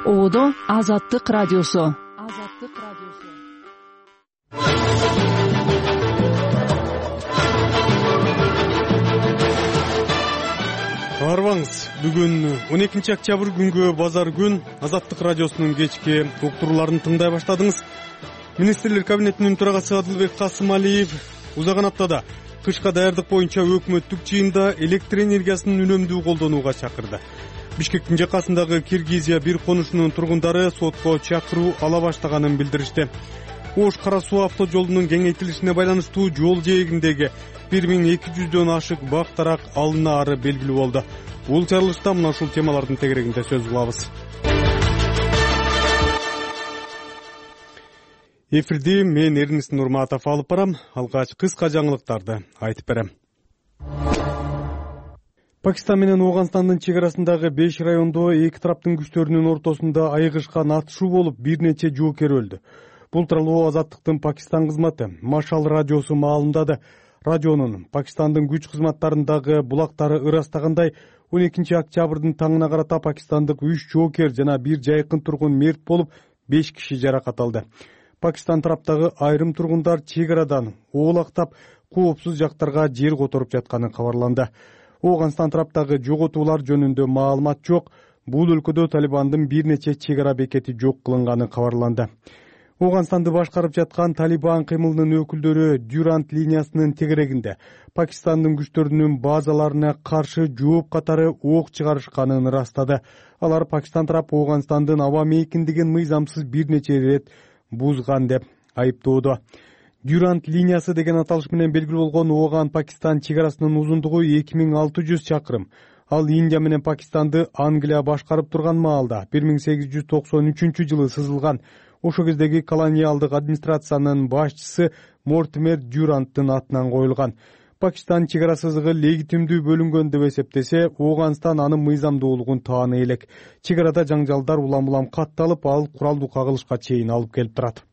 Оодо Азаттык радиосу. Арбаңыз, бүгүн 12 октябрь күнгө базар күн Азаттык радиосунун кечки уктурууларын тыңдай баштадыңыз. Министрлер кабинетинин төрагасы Адылбек Касымалиев узаган аптада кышка даярдык боюнча өкмөттүк жыйында электр энергиясын үнөмдүү колдонууга чакырды. Бишкектин жакасындагы Киргизия бир конушунун тургундары сотко чакыруу ала баштаганын билдиришти. Ош Кара Суу автожолунун кеңейтилишине байланыштуу жол жээгиндеги 1200дөн ашык бак-тарак алынаары белгилүү болду. Бул чарылышта мына ушул темалардын тегерегинде сөз кылабыз. Эфирди мен Эрнис Нурматов алып барам. Алгач кыска жаңылыктарды айтып берем. Пакистан менен Ооганстандын чек арасындагы 5 райондо эки тараптын күчтөрүнүн ортосунда айыгышкан атышуу болуп, бир нече жоокер өлдү. Бул тууралуу Азаттыктын Пакистан кызматы Машал радиосу маалымдады. Радионун Пакистандын күч кызматтарындагы булактары ырастагандай 12 октябрдын таңына карата пакистандык 3 жоокер жана бир жайкын тургун мерт болуп, 5 киши жаракат алды. Пакистан тараптагы айрым тургундар чек арадан оолактап, коопсуз жактарга жер которуп жатканы кабарланды. Ооганстан тараптагы жоготуулар жөнүндө маалымат жок. Бул өлкөдө Талибандын бир нече чек ара бекети жок кылынганы кабарланды. Ооганстанды башкарып жаткан Талибан кыймылынын өкүлдөрү Дюрант линиясынын тегерегинде Пакистандын күчтөрүнүн базаларына каршы жооп катары ок чыгарышканын ырастады. Алар Пакистан тарапы Ооганстандын аба мейкиндигин мыйзамсыз бир нече ирет бузган деп айыптоодо. Дюрант линиясы деген аталыш менен белгилүү болгон Ооган-Пакистан чек арасынын узундугу 2600 чакырым. Ал Индия менен Пакистанды Англия башкарып турган маалда 1893-жылы сызылган. Ошо кездеги колониалдык администрациянын башчысы Мортимер Дюранттын атынан коюлган. Пакистан чек ара сызыгы легитимдүү бөлүнгөн деп эсептесе, Ооганстан анын мыйзамдуулугун тааны элек. Чек арада жаңжалдар улам-улам катталып, ал куралдуу кагылышка чейин алып келип турат.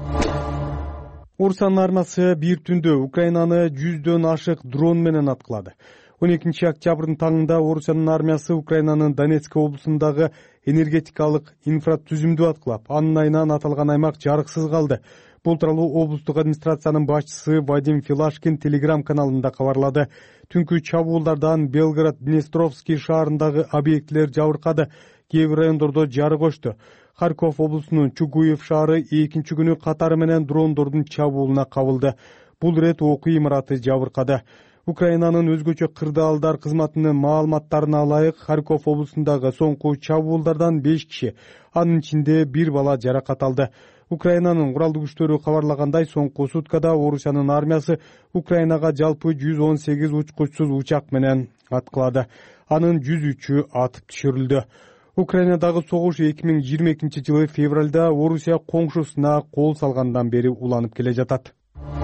Орусиянын армиясы бир түндө Украинаны 100дөн ашык дрон менен аткылады. 12 октябрдын таңында Орусиянын армиясы Украинанын Донецк облусундагы энергетикалык инфратүзүмдү аткылап, анын айынан аталган аймак жарыксыз калды. Бул тууралуу облустук администрациянын башчысы Вадим Филашкин Telegram каналында кабарлады. Түнкү чабуулдардан Белгород-Днестровский шаарындагы объектилер жабыркады. Кээ бир райондордо жарык өчтү. Харьков облусунун Чугуев шаары экинчи күнү катары менен дрондордун чабуулуна кабылды. Бул ирет окуу имараты жабыркады. Украинанын өзгөчө кырдаалдар кызматынын маалыматтарына ылайык, Харьков облусундагы соңку чабуулдардан 5 киши, анын ичинде бир бала жаракат алды. Украинанын куралдуу күчтөрү кабарлагандай, соңку суткада Орусиянын армиясы Украинага жалпы 118 учкучсуз учак менен аткылады. Анын 103-ü атып түшүрүлдү. Украинадагы согуш 2022-жылы февралда Орусия коңшусуна кол салгандан бери уланып келе жатат.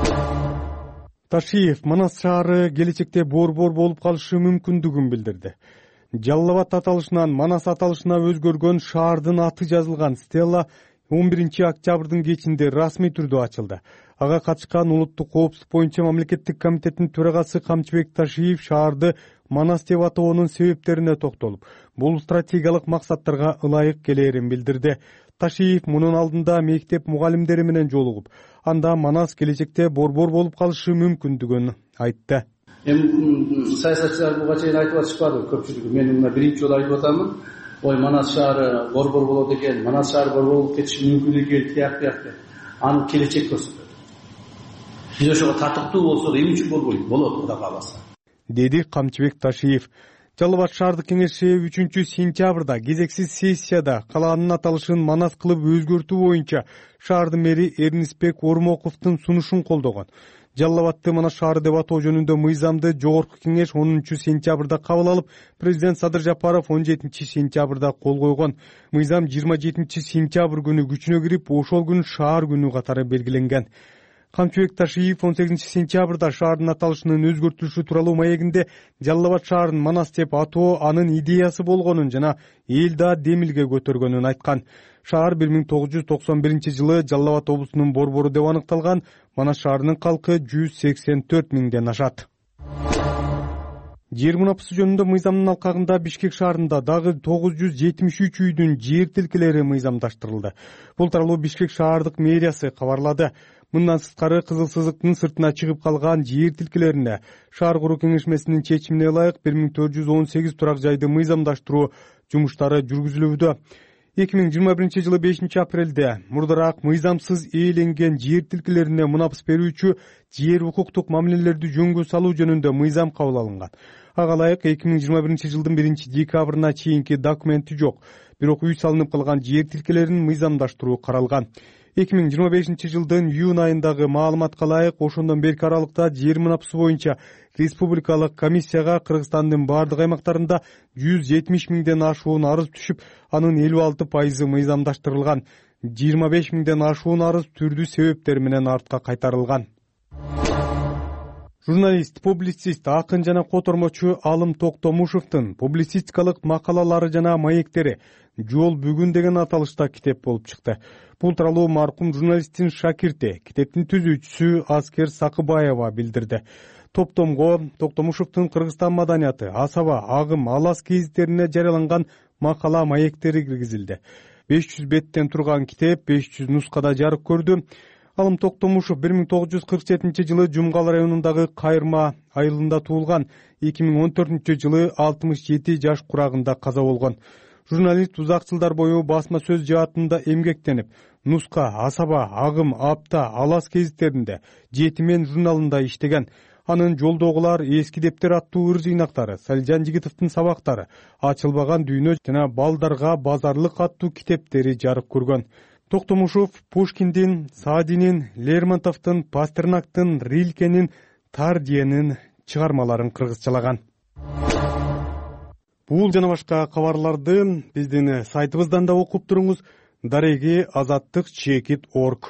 Ташиев Манас шаары келечекте борбор болуп калышы мүмкүндүгүн билдирди. Жалал Абад аталышынан Манас аталышына өзгөргөн шаардын аты жазылган стела 11 октябрдын кечинде расмий түрдө ачылды. Ага катышкан улуттук коопсуздук боюнча мамлекеттик комитеттин төрагасы Камчыбек Ташиев шаарды Манас деп атоонун себептерине токтолуп, бул стратегиялык максаттарга ылайык келээрин билдирди. Ташиев мунун алдында мектеп мугалимдери менен жолугуп, анда Манас келечекте борбор болуп калышы мүмкүндүгүн айтты. Саясатчылар буга чейин айтып атышпады көпчүлүгү. Мен мына биринчи жолу айтып атамын. Ой, Манас шаары борбор болот экен, Манас шаары борбор болуп кетиши мүмкүн экен, тияк. Аны келечек көрсөтөт. Биз ошого татыктуу болсок, эмне үчүн болбойт? Болот, Кудай кааласа. Деди Камчыбек Ташиев. Жалал Абад шаардык кеңеши 3 сентябрда кезексиз сессияда калаанын аталышын Манас кылып өзгөртүү боюнча шаардын мэри Эрнисбек Ормоковдун сунушун колдогон. Жалал Абадты Манас шаары деп атоо жөнүндө мыйзамды жогорку кеңеш 10 сентябрда кабыл алып, президент Садыр Жапаров 17 сентябрда кол койгон. Мыйзам 27 сентябрь күнү күчүнө кирип, ошол күн шаар күнү катары белгиленген. Камчыбек Ташиев 18 сентябрда шаардын аталышынын өзгөртүлүшү тууралуу маегинде Жалал Абад шаарын Манас деп атоо анын идеясы болгонун жана эл да демилге көтөргөнүн айткан. Шаар 1991-жылы Жалал Абад облусунун борбору деп аныкталган. Манас шаарынын калкы 184 миңден ашат. Жер мунапысы жөнүндө мыйзамдын алкагында Бишкек шаарында дагы 973 үйдүн жер тилкелери мыйзамдаштырылды. Бул тууралуу Бишкек шаардык мэриясы кабарлады. Мындан сырткары кызыл сызыктын сыртына чыгып калган жер тилкелерине шаар куруу кеңешмесинин чечимине ылайык 1418 турак жайды мыйзамдаштыруу жумуштары жүргүзүлүүдө. 2021 жылы 5 апрелде мурдараак мыйзамсыз ээленген жер тилкелерине мунапыс берүүчү жер укуктук мамилелерди жөнгө салуу жөнүндө мыйзам кабыл алынган. Ага ылайык 2021 жылдын 1 декабрына чейинки документи жок, бирок үй салынып калган жер тилкелерин мыйзамдаштыруу каралган. 2025 жылдын июнь айындагы маалыматка ылайык ошондон берки аралыкта жер мунапысы боюнча республикалык комиссияга Кыргызстандын бардык аймактарында 170 миңден ашуун арыз түшүп, анын 56% мыйзамдаштырылган. 25 миңден ашуун арыз түрдүү себептер менен артка кайтарылган. Журналист, публицист, акын жана котормочу Алым Токтомушевдин публицистикалык макалалары жана маектери «Жол бүгүн» деген аталышта китеп болуп чыкты. Бул тууралуу маркум журналисттин шакирти, китептин түзүүчүсү Аскер Сакыбаева билдирди. Топтомго Токтомушевдин Кыргызстан маданияты, Асаба, Агым, Алас гезиттерине жарыяланган макала маектери киргизилди. 500 беттен турган китеп 500 нускада жарык көрдү. Алым Токтомушев 1947 жылы Жумгал районундагы Кайырма айылында туулган. 2014 жылы 67 жаш курагында каза болгон. Журналист узак жылдар бою басма сөз жаатында эмгектенип, Нуска, Асаба, Агым, Апта, Алас гезиттеринде, Жетимен журналында иштеген. Анын Жолдогулар эски дептер аттуу ыр жыйнактары, Салжан Жигитовдун сабактары, Ачылбаган дүйнө жана Балдарга базарлык аттуу китептери жарык көргөн. Токтомушев Пушкиндин, Саадинин, Лермонтовдун, Пастернактын, Рилкенин, Тардиенин чыгармаларын кыргызчалаган. Бул жана башка кабарларды биздин сайтыбыздан да окуп туруңуз. Дареги azattik.org.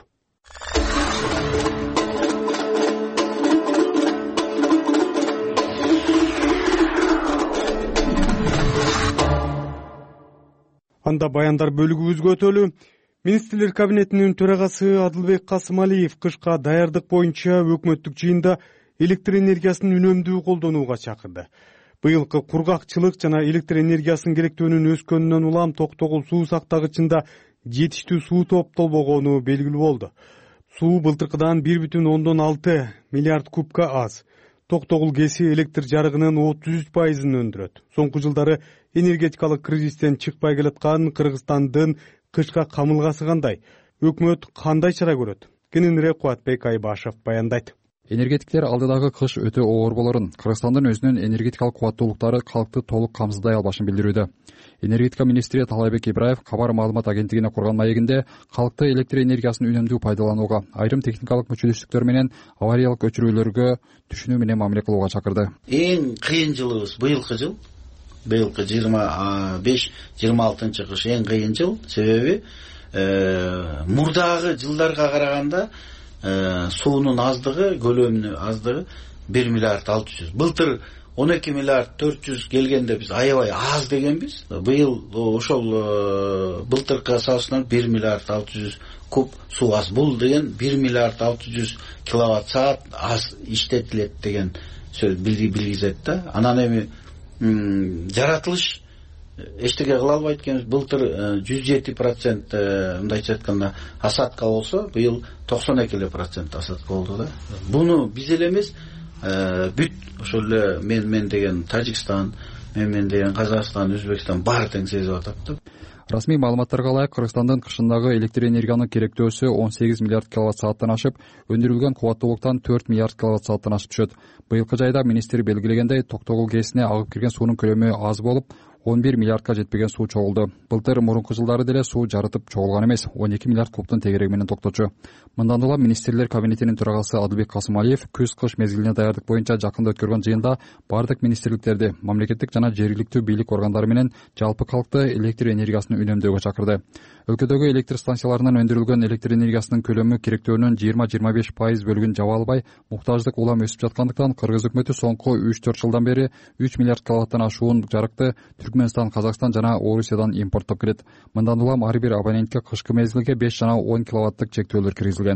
Анда баяндар бөлүгүбүзгө өтөлү. Министрлер кабинетинин төрагасы Адылбек Касымалиев кышка даярдык боюнча өкмөттүк жыйында электр энергиясын үнөмдүү колдонууга чакырды. Быйылкы кургакчылык жана электр энергиясынын керектөөнүн өскөнүнөн улам Токтогул суу сактагычында жетиштүү суу топтолбогону белгилүү болду. Суу былтыркыдан 1,6 миллиард кубка аз. Токтогул КЭСи электр жарыгынын 33%-ын өндүрөт. Соңку жылдары энергетикалык кризистен чыкпай келаткан Кыргызстандын кышка камылгасы кандай? Өкмөт кандай чара көрөт? Кененирээк Кубатбек Айбашев баяндайт. Энергетиктер алдыдагы кыш өтө оор болорун, Кыргызстандын өзүнүн энергетикалык кубаттуулуктары калкты толук камсыздай албашын билдирүүдө. Энергетика министри Талайбек Ибраев кабар маалымат агенттигине курган маегинде калкты электр энергиясын үнөмдүү пайдаланууга, айрым техникалык мүчөлөштүктөр менен авариялык өчүрүүлөргө түшүнүү менен мамиле кылууга чакырды. Эң кыйын жылыбыз быйылкы жыл. Быйылкы 25-26 кыш эң кыйын жыл. Себеби мурдагы жылдарга караганда суунун аздыгы, көлөмүнүн аздыгы 1 миллиард 600. Былтыр 12 миллиард 400 келгенде биз аябай аз дегенбиз. Быйыл ошол былтыркы салыштырмалуу 1 миллиард 600 куб суу аз. Бул деген 1 миллиард 600 киловатт саат аз иштетилет деген сөз билгизет да. Анан эми жаратылыш эчтеке кыла албайт экенбиз. Былтыр 107% мындайча айтканда асадка болсо, быйыл 92% асадка болду да. Буну биз эле эмес, бүт ошол эле мен деген Тажикстан, мен деген Казакстан, Өзбекстан баары тең сезип атат да. Расмий маалыматтарга ылайык Кыргызстандын кышындагы электр энергиянын керектөөсү 18 миллиард киловатт сааттан ашып, өндүрүлгөн кубаттуулуктан 4 миллиард киловатт сааттан ашып түшөт. Быйылкы жайда министр белгилегендей, Токтогул КЭСине агып кирген суунун көлөмү аз болуп, 11 миллиардка жетпеген суу чогулду. Былтыр мурунку жылдары деле суу жарытып чогулган эмес, 12 миллиард кубтун тегереги менен токточу. Мындан улам министрлер кабинетинин төрагасы Адылбек Касымалиев күз-кыш мезгилине даярдык боюнча жакында өткөргөн жыйында бардык министрликтерди, мамлекеттик жана жергиликтүү бийлик органдары менен жалпы калкты электр энергиясын үнөмдөөгө чакырды. Өлкөдөгү электр станцияларынан өндүрүлгөн электр энергиясынын көлөмү керектөөнүн 20-25% бөлүгүн жаба албай, муктаждык улам өсүп жаткандыктан Кыргыз өкмөтү соңку 3-4 жылдан бери 3 миллиард киловаттан ашуун жарыкты Түркмөнстан, Казакстан жана Орусиядан импорттоп келет. Мындан улам ар бир абонентке кышкы мезгилге 5 жана 10 киловаттык чектөөлөр киргизилген.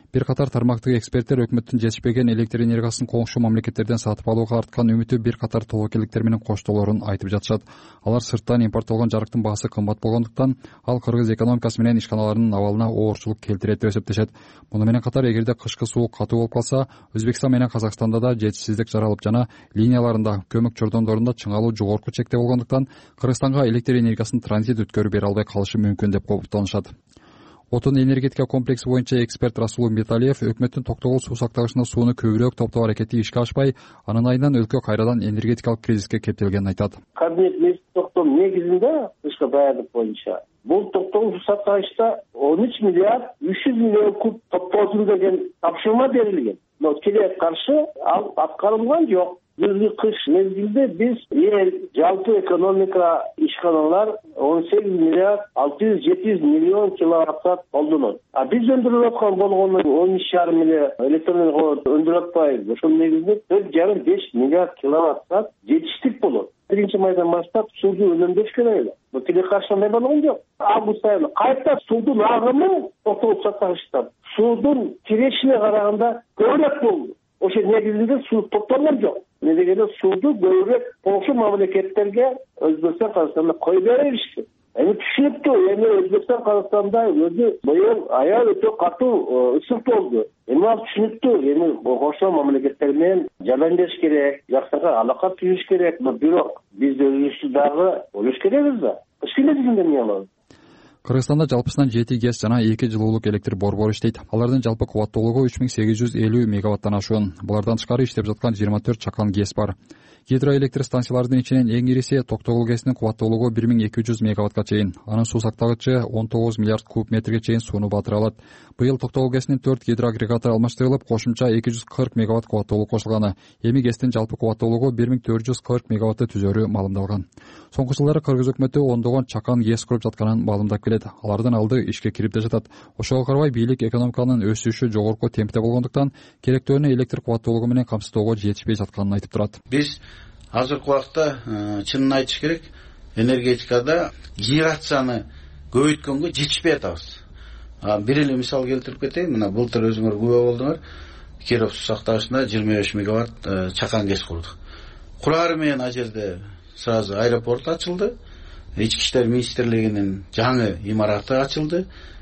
Бир катар тармактык эксперттер өкмөттүн жетишпеген электр энергиясын коңшу мамлекеттерден сатып алууга арткан үмүтү бир катар тобокелдиктер менен коштоолорун айтып жатышат. Алар сырттан импорттолгон жарыктын баасы кымбат болгондуктан ал кыргыз экономикасы менен ишканаларынын абалына оорчулук келтирет деп эсептешет. Муну менен катар эгерде кышкы суук катуу болуп калса, Өзбекстан менен Казакстанда да жетишсиздик жаралып жана линияларында көмөк чордондорунда чыңалуу жогорку чекте болгондуктан Кыргызстанга электр энергиясын транзит өткөрүп бере албай калышы мүмкүн деп кооптонушат. Отун энергетика комплекси боюнча эксперт Расул Металиев өкмөттүн Токтогул суу сактагычына сууну көбүрөөк топтоо аракети ишке ашпай, анын айынан өлкө кайрадан энергетикалык кризиске кептелгенин айтат. Кабинет министр токтом негизинде кышкы даярдык боюнча бул Токтогул суу сактагычта 13 миллиард 300 миллион куб топтоосун деген тапшырма берилген. Но тилекке каршы ал аткарылган жок. Бизги кыш мезгилде биз эл жалпы экономика ишканалар 18 миллиард 600-700 миллион киловатт саат колдонот. А биз өндүрүп аткан болгону 13,5 миллиард электроэнергия өндүрүп атпайбыз. Ошол негизинде 4,5 миллиард киловатт саат жетиштик болот. 1-майдан баштап сууну үнөмдөш керек эле. Бул тилекке каршы болгон жок. Август айында кайта суудун агымы Токтогул сактагычтан суудун кирешине караганда көбүрөөк болду. Ошол негизинде суу токтолгон жок. Недегенде сууду көбүрөөк коңшу мамлекеттерге Өзбекстан, Казакстанда кой беришти. Эми түшүнүктүү, эми Өзбекстан, Казакстанда өзү быйыл аял өтө катуу ысык болду. Эми ал түшүнүктүү, эми коңшу мамлекеттер менен жардам бериш керек, жакшыраак алака түзүш керек. Бирок биз өзүбүздү дагы ойлош керекпиз да. Кыш мезгилинде эмне кылабыз? Кыргызстанда жалпысынан 7 ГЭС жана 2 жылуулук электр борбору иштейт. Алардын жалпы кубаттуулугу 3850 мегаваттан ашуун. Булардан тышкары иштеп жаткан 24 чакан ГЭС бар. Гидроэлектр станциялардын ичинен эң ириси Токтогул ГЭСинин кубаттуулугу 1200 мегаваттка чейин. Анын суу сактагычы 19 миллиард куб метрге чейин сууну батыра алат. Быйыл Токтогул ГЭСинин 4 гидроагрегаты алмаштырылып, кошумча 240 мегаватт кубаттуулук кошулганы. Эми ГЭСтин жалпы кубаттуулугу 1440 мегаватты түзөрү маалымдалган. Соңку жылдары Кыргыз өкмөтү ондогон чакан ГЭС куруп жатканын маалымдап келет. Алардын алды ишке кирип да жатат. Ошого карабай бийлик экономиканын өсүшү жогорку темпте болгондуктан керектөөнү электр кубаттуулугу менен камсыздоого жетишпей жатканын айтып турат. Биз азыркы убакта чынын айтыш керек, энергетикада генерацияны көбөйткөнгө жетишпей атабыз. Бир эле мисал келтирип кетейин. Мына былтыр өзүңөр күбө болдуңар. Киров суу сактагычында 25 мегаватт чакан ГЭС курдук. Курары менен ал жерде сразу аэропорт ачылды. Ички иштер министрлигинин жаңы имараты ачылды.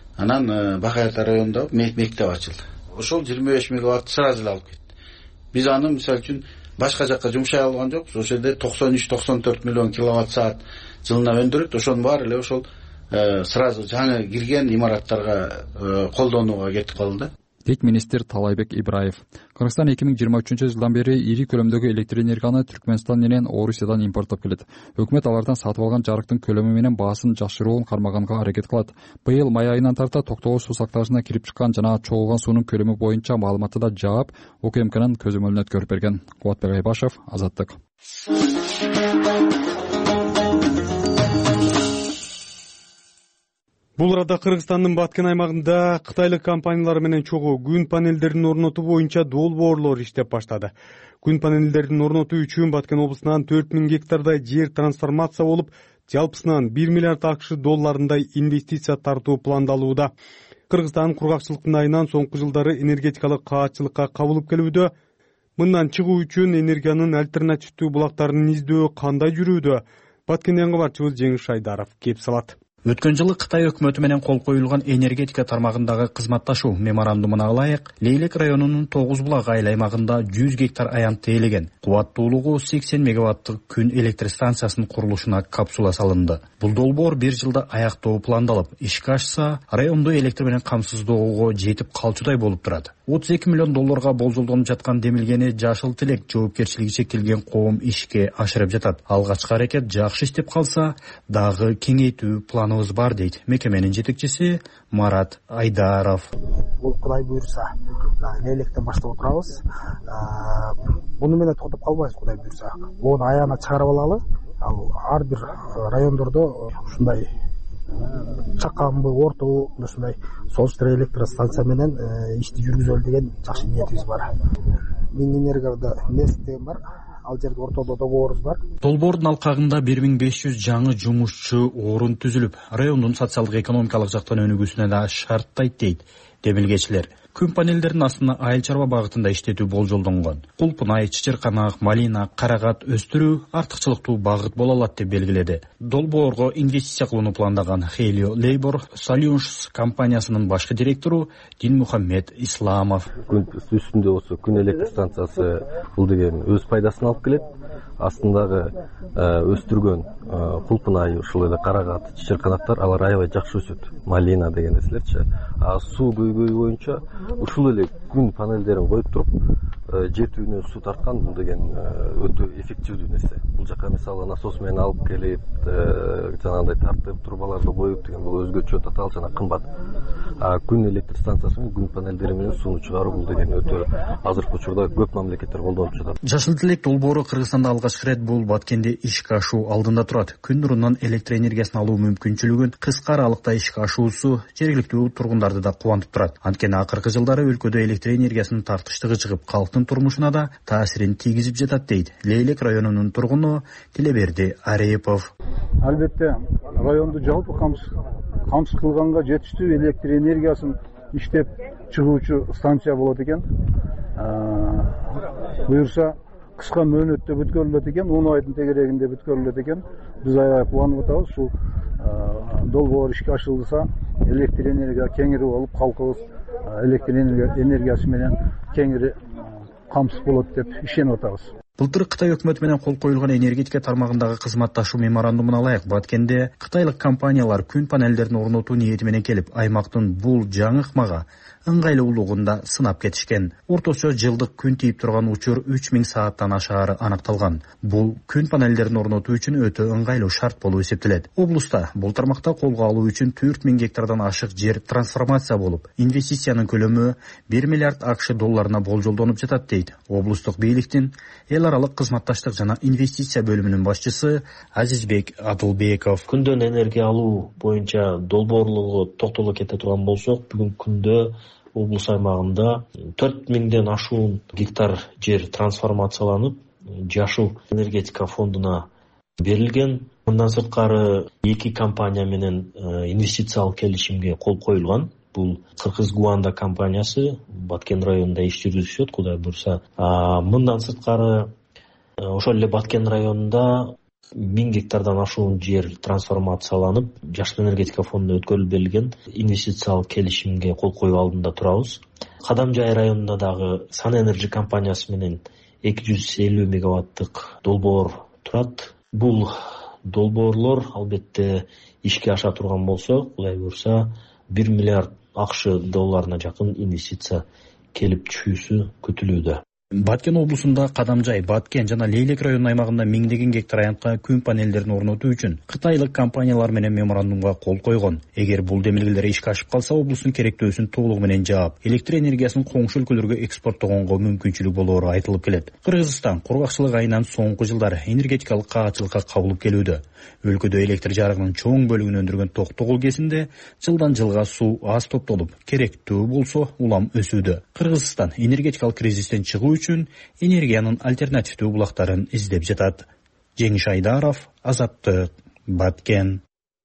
Анан Бакай Ата районунда мектеп ачылды. Ошол 25 мегаватт сразу эле алып кетти. Биз аны мисалы үчүн башка жакка жумшай алган жокпуз. Ошол жерде 93-94 миллион киловатт саат жылына өндүрөт. Ошонун баары эле ошол сразу жаңы кирген имараттарга колдонууга кетип калды. Дейт министр Талайбек Ибраев. Кыргызстан 2023 жылдан бери ири көлөмдөгү электр энергияны Түркмөнстан менен Орусиядан импорттоп келет. Өкмөт алардан сатып алган жарыктын көлөмү менен баасын жашыруун кармаганга аракет кылат. Быйыл май айынан тарта Токтогул суу сактагычына кирип чыккан жана чогулган суунун көлөмү боюнча маалыматты да жаап, УКМКнын көзөмөлүнө өткөрүп берген. Кубатбек Айбашев, Азаттык. Бул арада Кыргызстандын баткын аймагында кытайлык компаниялар менен чогуу күн панелдерин орнотуу боюнча долбоорлор иштеп баштады. Күн панелдерин орнотуу үчүн Баткен облусунан 4000 гектардай жер трансформация болуп, жалпысынан 1 миллиард АКШ долларындай инвестиция тартуу пландалууда. Кыргызстан кургакчылыктын айынан соңку жылдары энергетикалык каатчылыкка кабылып келүүдө. Мындан чыгуу үчүн энергиянын альтернативдүү булактарын издөө кандай жүрүүдө? Баткенден кабарчыбыз Жеңиш Айдаров кеп салат. Өткөн жылы Кытай өкмөтү менен кол коюлган энергетика тармагындагы кызматташуу меморандумуна ылайык Лейлек районунун 9 булак айыл аймагында 100 гектар аянтты ээлеген кубаттуулугу 80 мегаваттык күн электр станциясынын курулушуна капсула салынды. Бул долбоор бир жылда аяктоо пландалып, ишке ашса, районду электр менен камсыздоого жетип калчудай болуп турат. 32 миллион долларга болжолдонуп жаткан демилгени Жашыл Тилек жоопкерчилиги чектелген коом ишке ашырып жатат. Алгачкы аракет жакшы иштеп калса, дагы кеңейтүү планыбыз бар дейт мекеменин жетекчиси Марат Айдаров. Бул Кудай буйрса, Лейлектен баштап отурабыз. Буну менен токтоп калбайбыз, Кудай буйрса. Буну аяна чыгарып алалы. Ал ар бир райондордо ушундай чаканбы, орту, ушундай солтуштук электростанция менен ишти жүргүзөлү деген жакшы ниетибиз бар. Минэнергияда Нефть деген бар. Ал жерде ортодо долбоорубуз бар. Долбоордун алкагында 1500 жаңы жумушчу орун түзүлүп, райондун социалдык экономикалык жактан өнүгүүсүнө да шарттайт дейт демилгечилер. күн панелдерин астына айыл чарба багытында иштетүү болжолдонгон. Кулпунай, чычырканак, малина, карагат өстүрүү артыкчылыктуу багыт боло алат деп белгиледи. Долбоорго инвестиция кылууну пландаган Helio Labor Solutions компаниясынын башкы директору Динмухаммед Исламов. Күн үстүндө болсо күн электр станциясы бул деген өз пайдасын алып келет. Астындагы өстүргөн кулпунай, ушул эле карагат, чычырканактар алар аябай жакшы өсөт. Малина деген нерселерчи. Суу көйгөйү боюнча ушул эле күн панелдерин коюп туруп жетүүнө суу тарткан бул деген өтө эффективдүү нерсе. Бул жака мисалы насос менен алып келип, жанагындай тартып, трубаларды коюп деген бул өзгөчө татаал жана кымбат. Күн электр станциясы менен күн панелдери менен сууну чыгаруу бул деген өтө азыркы учурда көп мамлекеттер колдонуп жатат. Жашыл телек долбоору Кыргызстанда алгачкы ирет бул Баткенде ишке ашуу алдында турат. Күн нурунан электр энергиясын алуу мүмкүнчүлүгүн кыска аралыкта ишке ашуусу жергиликтүү тургундарды да кубантып турат. Анткени акыркы жылдары өлкөдө электр энергиясынын тартыштыгы чыгып, калктын турмушуна да таасирин тийгизип жатат дейт Лейлек районунун тургуну Тилеберди Арипов. Албетте районду жалпы камсыз кылганга жетиштүү электр энергиясын иштеп чыгуучу станция болот экен. Буюрса кыска мөөнөттө бүткөрүлөт экен, 10 айдын тегерегинде бүткөрүлөт экен. Биз аябай кубанып атабыз. Ушул долбоор ишке ашырылса, электр энергия кеңири болуп, калкыбыз электр энергиясы менен кеңири камсыз болот деп ишенип атабыз. Былтыр Кытай өкмөтү менен кол коюлган энергетика тармагындагы кызматташуу меморандумуна ылайык Баткенде кытайлык компаниялар күн панелдерин орнотуу ниети менен келип, аймактын бул жаңы ыкмага ыңгайлуулугун сынап кетишкен. Орточо жылдык күн тийип турган учур 3000 сааттан ашаары аныкталган. Бул күн панелдерин орнотуу үчүн өтө ыңгайлуу шарт болуп эсептелет. Облуста бул тармакта колго алуу үчүн 4000 гектардан ашык жер трансформация болуп, инвестициянын көлөмү $1 миллиард ақш долларына болжолдонуп жатат дейт облустук бийликтин эл аралык кызматташтык жана инвестиция бөлүмүнүн башчысы Азизбек Адылбеков. Күндөн энергия алуу боюнча долбоорлорго токтоло кете турган болсок, бүгүнкү күндө облус аймагында 4000ден ашуун гектар жер трансформацияланып, жашыл энергетика фондуна берилген. Мындан сырткары 2 компания менен инвестициялык келишимге кол коюлган. Бул Кыргыз Гуанда компаниясы Баткен районунда иш жүргүзүшөт, Кудай буйрса. Мындан сырткары ошол эле Баткен районунда 1000 гектардан ашуун жер трансформацияланып, жашыл энергетика фондуна өткөрүлүп берилген инвестициялык келишимге кол коюу алдында турабыз. Кадамжай районунда дагы Сан Энерджи компаниясы менен 250 мегаваттык долбоор турат. Бул долбоорлор албетте ишке аша турган болсо, Кудай буйрса, $1 миллиард ақш долларына жакын инвестиция келип түшүүсү күтүлүүдө. Баткен облусунда Кадамжай, Баткен жана Лейлек районунун аймагында миңдеген гектар аянтка күн панелдерин орнотуу үчүн кытайлык компаниялар менен меморандумга кол койгон. Эгер бул демилгелер ишке ашып калса, облустун керектөөсүн толугу менен жаап, электр энергиясын коңшу өлкөлөргө экспорттогонго мүмкүнчүлүк болоору айтылып келет. Кыргызстан кургакчылык айынан соңку жылдары энергетикалык каачылыкка кабылып келүүдө. Өлкөдө электр жарыгынын чоң бөлүгүн өндүргөн Токтогул кезинде жылдан жылга суу аз топтолуп, керектүү болсо улам өсүүдө. Кыргызстан энергетикалык кризистен чыгуу үчүн энергиянын альтернативдүү булактарын издеп жатат. Жеңиш Айдаров, Азаттык, Баткен.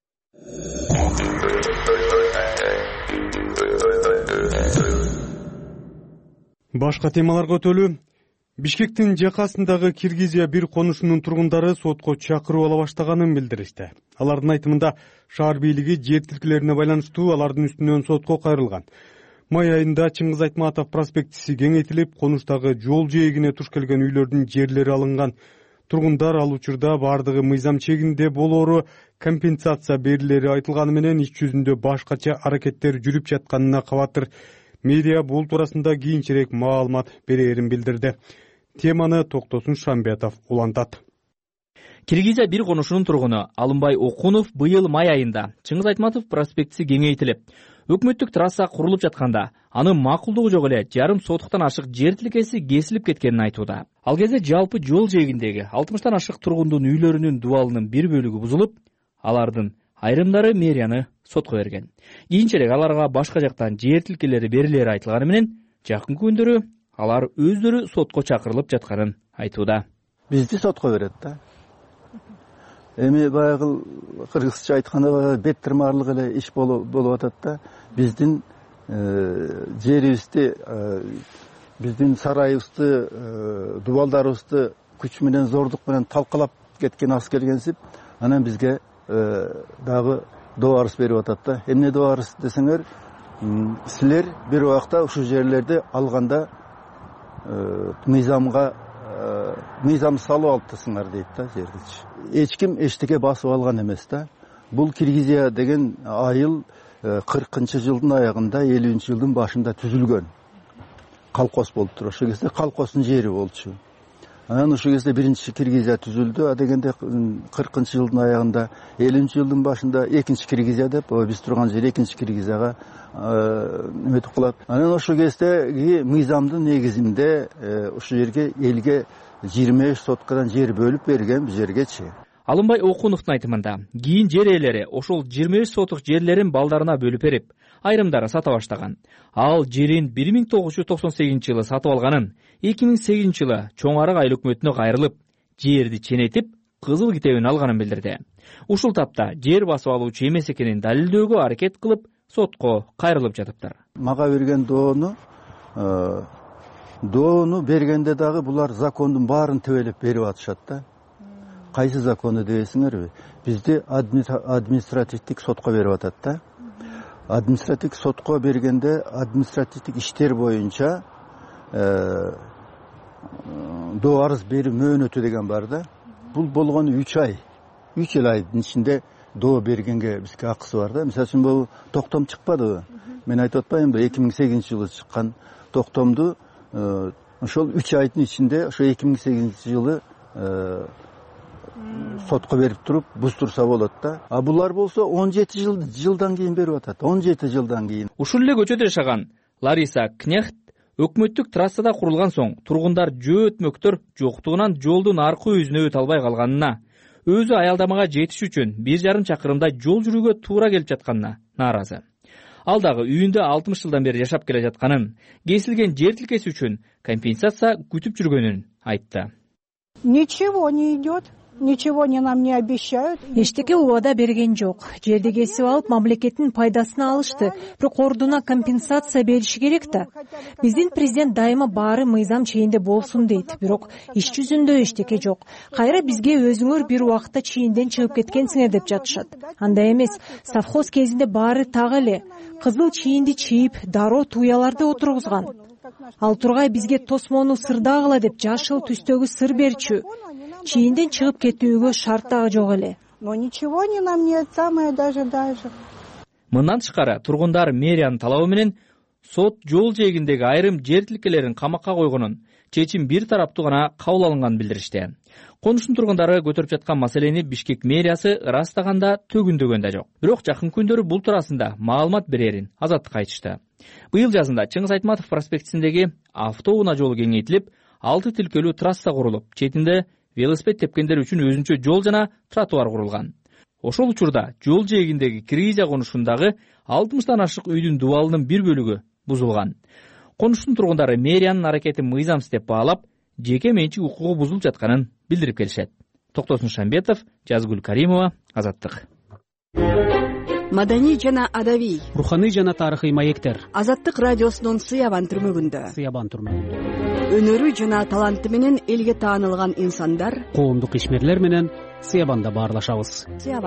Башка темаларга өтөлү. Бишкектин жакасындагы Киргизия бир конушунун тургундары сотко чакыруу ала баштаганын билдиришти. Алардын айтымында шаар бийлиги жер тилкелерине байланыштуу алардын үстүнөн сотко кайрылган. Май айында Чыңгыз Айтматов проспектиси кеңейтилип, конуштагы жол жээгине туш келген үйлөрдүн жерлери алынган. Тургундар ал учурда бардыгы мыйзам чегинде болоору, компенсация берилери айтылганы менен иш жүзүндө башкача аракеттер жүрүп жатканына кабатыр. Медиа бул туурасында кийинчерээк маалымат берерин билдирди. Теманы Токтосун Шамбетов улантат. Киргизия бир конушунун тургуну Алымбай Окунов быйыл май айында Чыңгыз Айтматов проспектиси кеңейтилип, өкмөттүк трасса курулуп жатканда анын макулдугу жок эле жарым сотуктан ашык жер тилкеси кесилип кеткенин айтууда. Ал кезде жалпы жол жээгиндеги 60тан ашык тургундун үйлөрүнүн дубалынын бир бөлүгү бузулуп, алардын айрымдары мэрияны сотко берген. Кийинчерээк аларга башка жактан жер тилкелери берилери айтылганы менен, жакынкы күндөрү алар өздөрү сотко чакырылып жатканын айтууда. Бизди сотко берет да. Эми баягы кыргызча айтканда бет тырмарлык эле иш болуп атат да. Биздин жерибизди биздин сарайыбызды дубалдарыбызды күч менен зордук менен талкалап кеткен аскергенсип анан бизге дагы доо арыз берип атат да. Эмне доо арыз десеңер, силер бир убакта ушул жерлерди алганда мыйзам салып алыптырсыңар дейт да жердичи. Эч ким эчтеке басып алган эмес да. Бул Киргизия деген айыл 40-жылдын аягында, 50-жылдын башында түзүлгөн. Колхоз болуп туруп, ошол кезде колхоздун жери болчу. Анан ошол кезде биринчи Киргизия түзүлдү, а дегенде 40-жылдын аягында, 50-жылдын башында экинчи Киргизия деп, биз турган жер экинчи Киргизияга өтүп калат. Анан ошол кездеги мыйзамдын негизинде ошол жерге элге 23 соткадан жер бөлүп берген бул жергечи. Алымбай Окуновдун айтымында, кийин жер ээлери ошол 23 сотук жерлерин балдарына бөлүп берип, айрымдары сата баштаган. Ал жерин 1998-жылы сатып алганын, 2008-жылы чоң арык айыл өкмөтүнө кайрылып, жерди ченетип, кызыл китебин алганын билдирди. Ушул тапта жер басып алуучу эмес экенин далилдөөгө аракет кылып, сотко кайрылып жатыптыр. Мага берген доону бергенде дагы булар закондун баарын тебелеп берип атышат да. Кайсы закону дебесиңерби? Бизди административдик сотко берип атат да. Административдик сотко бергенде административдик иштер боюнча доо арыз берүү мөөнөтү деген бар да. Бул болгону 3 ай. 3 айдын ичинде доо бергенге бизге акысы бар да. Мисалы үчүн бул токтом чыкпадыбы? Мен айтып атпаймынбы, 2008-жылы чыккан токтомду ошол 3 айдын ичинде ошо 2008-жылы сотко берип туруп буздурса болот да. А булар болсо 17 жылдан кийин берип атат. 17 жылдан кийин. Ушул эле көчөдө жашаган Лариса Княхт өкмөттүк трассада курулган соң тургундар жөө өтмөктөр жоктугунан жолдун аркы өзүнө өтө албай калганына, өзү аялдамага жетиш үчүн 1,5 чакырымдай жол жүрүүгө туура келип жатканына нааразы. Ал дагы үйүндө 60 жылдан бери жашап келе жатканын, кесилген жер тилкеси үчүн компенсация күтүп жүргөнүн айтты. Ничего не идет. Ничего нам не обещают. Эчтеке убада берген жок. Жерди кесип алып, мамлекеттин пайдасын алышты. Бирок ордуна компенсация бериши керек да. Биздин президент дайыма баары мыйзам чейинде болсун дейт. Бирок иш жүзүндө эчтеке жок. Кайра бизге өзүңөр бир убакта чийинден чыгып кеткенсиңер деп жатышат. Андай эмес, совхоз кезинде баары так эле. Кызыл чийинди чийип, дароо туяларды отургузган. Ал тургай бизге тосмону сырдагыла деп жашыл түстөгү сыр берчү. Чийинден чыгып кетүүгө шарт дагы жок эле. Но ничего нам не самое даже. Мындан тышкары тургундар мэриянын талабы менен сот жол жээгиндеги айрым жер тилкелерин камакка койгонун, чечим бир тараптуу гана кабыл алынганын билдиришти. Конуштун тургундары көтөрүп жаткан маселени Бишкек мэриясы ырастаганда төгүндөгөн да жок. Бирок жакын күндөрү бул туурасында маалымат берерин Азаттыкка айтышты. Быйыл жазында Чыңгыз Айтматов проспектисиндеги автоунаа жолу кеңейтилип, 6 тилкелүү трасса курулуп, четинде велосипед тепкендер үчүн өзүнчө жол жана тротуар курулган. Ошол учурда жол жээгиндеги Киргизия конушундагы 60тан ашык үйдүн дубалынын бир бөлүгү бузулган. Конуштун тургундары мэриянын аракетин мыйзамсыз деп баалап, жеке менчик укугу бузулуп жатканын билдирип келишет. Токтосун Шамбетов, Жазгүл Каримова, Азаттык. Маданий жана адабий, руханий жана тарыхый маектер. Азаттык радиосунун Сыябан түрмөгүндө. Өнөрү жана таланты менен элге таанылган инсандар, коомдук ишмерлер менен Сыябанда баарлашабыз.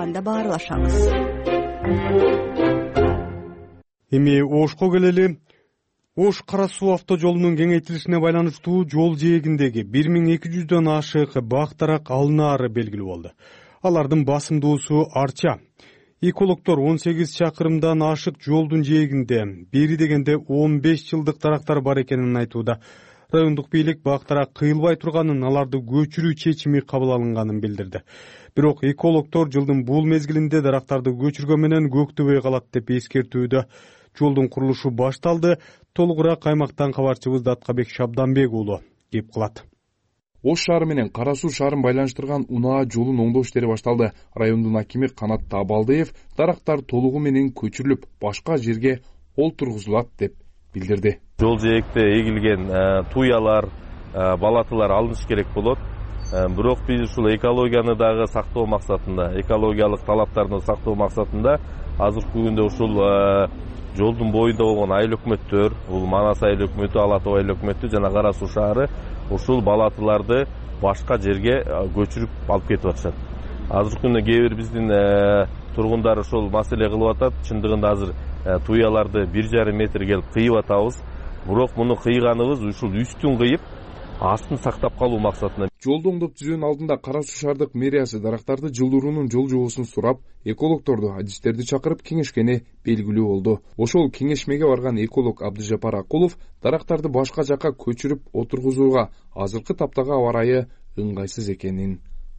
Эми Ошко келели. Ош Кара суу автожолунун кеңейтилишине байланыштуу жол жээгиндеги 1200дөн ашык бактарак алынаары белгилүү болду. Алардын басымдуусу арча. Экологдор 18 чакырымдан ашык жолдун жээгинде бери дегенде 15 жылдык дарактар бар экенин айтууда. Райондук бийлик бактарак кыйылбай турганын, аларды көчүрүү чечими кабыл алынганын билдирди. Бирок экологдор жылдын бул мезгилинде дарактарды көчүргөн менен көктөбөй калат деп эскертүүдө. Жолдун курулушу башталды. Толугураак аймактан кабарчыбыз Даткабек Шабданбек уулу кеп кылат. Ош шаары менен Кара суу шаарын байланыштырган унаа жолун оңдоо иштери башталды. Райондун акими Канат Табалдыев дарактар толугу менен көчүрүлүп, башка жерге олтургузулат деп билдирди. Жол жээкте эгилген туялар, балатылар алыныш керек болот. Бирок биз ушул экологияны дагы сактоо максатында, экологиялык талаптарды сактоо максатында азыркы күндө ушул жолдун боюнда болгон айыл өкмөттөр, бул Манас айыл өкмөтү, Ала Тоо айыл өкмөтү жана Кара Суу шаары ушул балатыларды башка жерге көчүрүп алып кетип атышат. Азыркы күндө кээ бир биздин тургундар ошол маселе кылып атат. Чындыгында азыр туяларды 1,5 метр келип кыйып атабыз. Бирок муну кыйганыбыз ушул үстүн кыйып, астын сактап калуу максатында. Жолду оңдоп түзүүнүн алдында Кара Суу шаардык мэриясы дарактарды жылдыруунун жол жобосун сурап, экологторду, адистерди чакырып кеңешкени белгилүү болду. Ошол кеңешмеге барган эколог Абдыжапар Акулов дарактарды башка жакка көчүрүп отургузууга азыркы таптагы аба ырайы ыңгайсыз экенин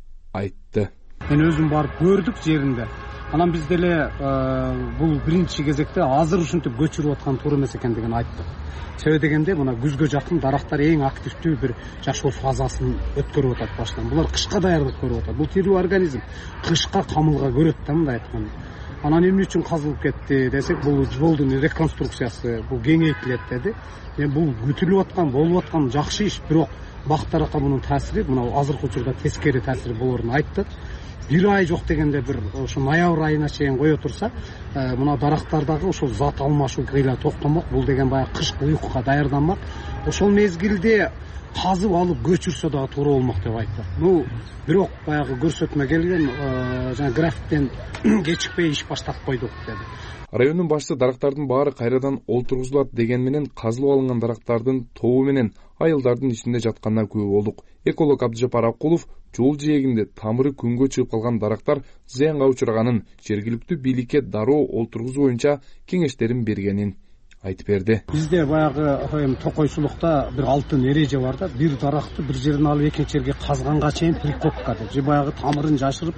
айтты. Мен өзүм барып көрдүк жеринде. Анан биз деле бул биринчи кезекте азыр ушинтип көчүрүп аткан туура эмес экендигин айттык. Себеби дегенде мына күзгө жакын дарактар эң активдүү бир жашоо фазасын өткөрүп атат баштан. Булар кышка даярдык көрүп атат. Бул тирүү организм кышка камылга көрөт да, мындай айтканда. Анан эмне үчүн казылып кетти десек, бул жолдун реконструкциясы, бул кеңейтилет деди. Бул күтүлүп аткан, болуп аткан жакшы иш, бирок бактаракка мунун таасири, мына азыркы учурда тескери таасири болоорун айтты. Бир ай жок дегенде бир ошо ноябрь айына чейин кое турса, мына дарактардагы ошол зат алмашуу кыйла токтомок. Бул деген баягы кышкы уйкуга даярданмак. Ошол мезгилде казып алып көчүрсө дагы туура болмок деп айтты. Бирок баягы көрсөтмө келген, жана графиктен кечикпей иш баштап койдук деди. Райондун башчысы дарактардын баары кайрадан олтургузулат деген менен казылып алынган дарактардын тобу менен айылдардын ичинде жатканына күбө болдук. Эколог Абдыжапар Акулов жол жээгинде тамыры күнгө чыгып калган дарактар зыянга учраганын, жергиликтүү бийликке дароо олтургузуу боюнча кеңештерин бергенин айтып берди. Бизде баягы токойсулукта бир алтын эреже бар да, бир даракты бир жерден алып экинчи жерге казганга чейин прикопка деп, же баягы тамырын жашырып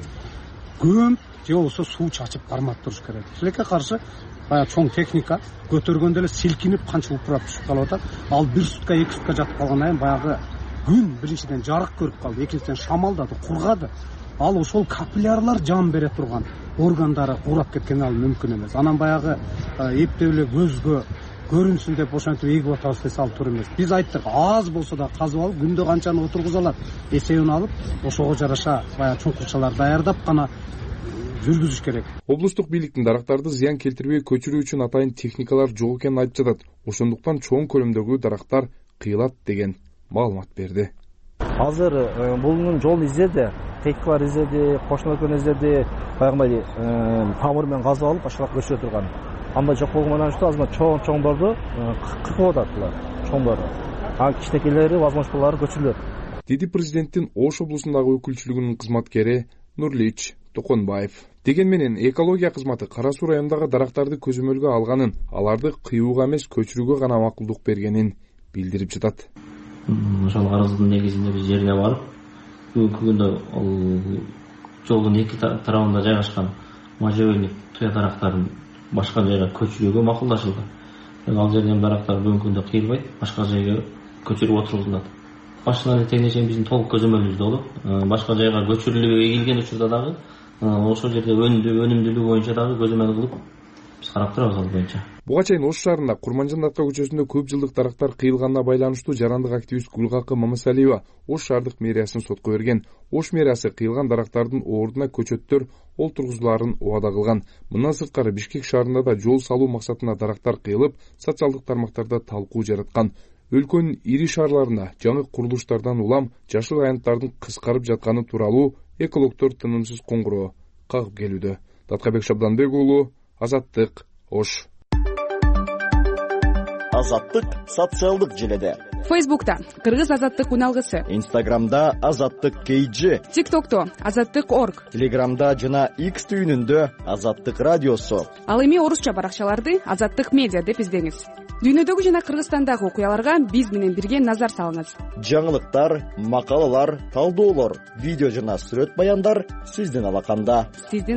көмүп, же болбосо суу чачып кармап туруш керек. Тилекке каршы баягы чоң техника көтөргөндө эле силкинип канча упурап түшүп калып атат. Ал 1 сутка 2 сутка жатып калгандан кийин баягы күн биринчиден жарык көрүп калды, экинчиден шамалдады, кургады. Ал ошол капиллярлар жан бере турган органдары курап кеткен ал мүмкүн эмес. Анан баягы эптеп эле көзгө көрүнсүн деп ошентип эгип атабыз десе ал туура эмес. Биз айттык, аз болсо да казып алып, күндө канчаны отургуза алат эсебин алып, ошого жараша баягы чуңкурчалар даярдап гана жүргүзүш керек. Облустук бийликтин дарактарды зыян келтирбей көчүрүү үчүн атайын техникалар жок экенин айтып жатат. Ошондуктан чоң көлөмдөгү дарактар кыйылат деген маалымат берди. Азыр бунун жолун издеди, техникалар издеди, кошуналар издеди, баягы тамыр менен казып алып башка көчүрө турган. Анда жок болгондон үчүн азыр чоңдорду кыркып атат, чоңдорду. А кичинекейлери возможностьлары көчүрүлөт. Деди президенттин Ош облусундагы өкүлчүлүгүнүн кызматкери Нурлич Токонбаев. Деген менен экология кызматы Кара Суу районундагы дарактарды көзөмөлгө алганын, аларды кыюуга эмес көчүрүүгө гана макулдук бергенин билдирип жатат. Ошол арыздын негизинде биз жерине барып, бүгүнкү күндө ал жолдун эки тарабында жайгашкан можжевельник туя дарактарын башка жерге көчүрүүгө макулдашылды. Ал жерден дарактар бүгүнкү күндө кыйылбайт, башка жерге көчүрүп отургузулат. Башынан этегине чейин биздин толук көзөмөлүбүздө болот. Башка жайга көчүрүлүп эгилген учурда дагы ошол жерде өнүмдүүлүгү боюнча дагы көзөмөл кылып биз карап турабыз ал боюнча. Буга чейин Ош шаарында Курманжан Датка көчөсүндө көп жылдык дарактар кыйылганына байланыштуу жарандык активист Гүлгакы Мамасалиева Ош шаардык мэриясын сотко берген. Ош мэриясы кыйылган дарактардын ордуна көчөттөр олтургузуларын убада кылган. Мындан сырткары Бишкек шаарында да жол салуу максатында дарактар кыйылып, социалдык тармактарда талкуу жараткан. Өлкөнүн ири шаарларында жаңы курулуштардан улам жашыл аянттардын кыскарып жатканы тууралуу экологтор тынымсыз коңгуроо кагып келүүдө. Даткабек Шабданбек уулу, Азаттык, Ош. Азаттык социалдык желеде. Фейсбукта Кыргыз Азаттык уналгысы. Инстаграмда Азаттык KG. ТикТокто Азаттык.орг. Телеграмда жана X түйүнүндө Азаттык радиосу. Ал эми орусча баракчаларды Азаттык медиа деп издеңиз. Дүйнөдөгү жана Кыргызстандагы окуяларга биз менен бирге назар салыңыз. Жаңылыктар, макалалар, талдоолор, видео жана сүрөт баяндар сиздин алаканда.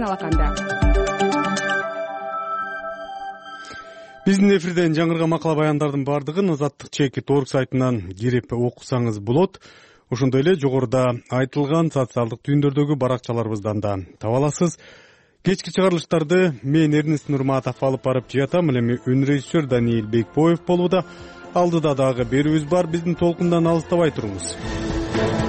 Биздин эфирден жаңырган макала баяндардын бардыгын Азаттык.орг сайтынан кирип окусаңыз болот. Ошондой эле жогоруда айтылган социалдык түйүндөрдөгү баракчаларыбыздан да таба аласыз. Кечки чыгарылыштарды мен Эрнест Нурматов алып барып жатам. Эми үн режиссер Даниил Бекбоев болууда. Алдыда дагы берүүбүз бар. Биздин толкундан алыстабай туруңуз.